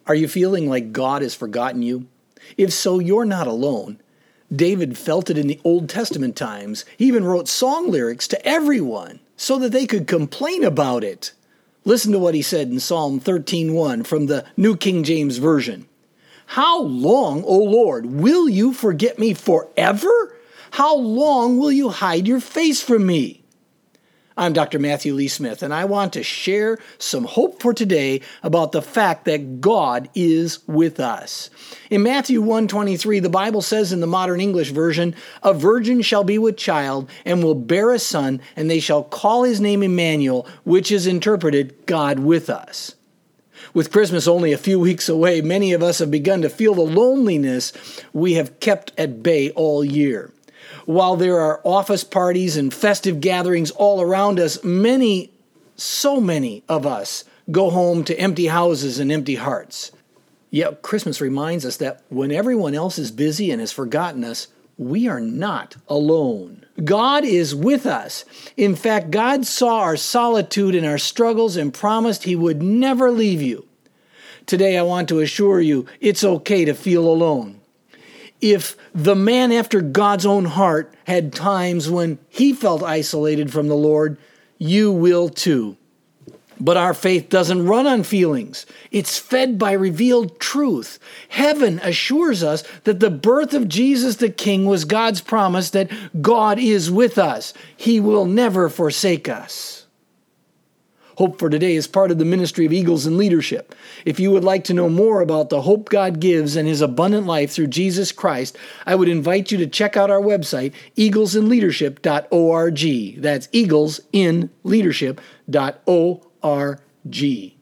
Are you feeling like God has forgotten you? If so, you're not alone. David felt it in the Old Testament times. He even wrote song lyrics to everyone so that they could complain about it. Listen to what he said in Psalm 13:1 from the New King James Version. How long, O Lord, will you forget me forever? How long will you hide your face from me? I'm Dr. Matthew Lee Smith, and I want to share some hope for today about the fact that God is with us. In Matthew 1:23, the Bible says in the Modern English Version, "A virgin shall be with child and will bear a son, and they shall call his name Emmanuel," which is interpreted, God with us. With Christmas only a few weeks away, many of us have begun to feel the loneliness we have kept at bay all year. While there are office parties and festive gatherings all around us, so many of us go home to empty houses and empty hearts. Yet Christmas reminds us that when everyone else is busy and has forgotten us, we are not alone. God is with us. In fact, God saw our solitude and our struggles and promised He would never leave you. Today, I want to assure you, it's okay to feel alone. If the man after God's own heart had times when he felt isolated from the Lord, you will too. But our faith doesn't run on feelings. It's fed by revealed truth. Heaven assures us that the birth of Jesus the King was God's promise that God is with us. He will never forsake us. Hope for Today is part of the ministry of Eagles in Leadership. If you would like to know more about the hope God gives and His abundant life through Jesus Christ, I would invite you to check out our website, eaglesinleadership.org. That's eaglesinleadership.org.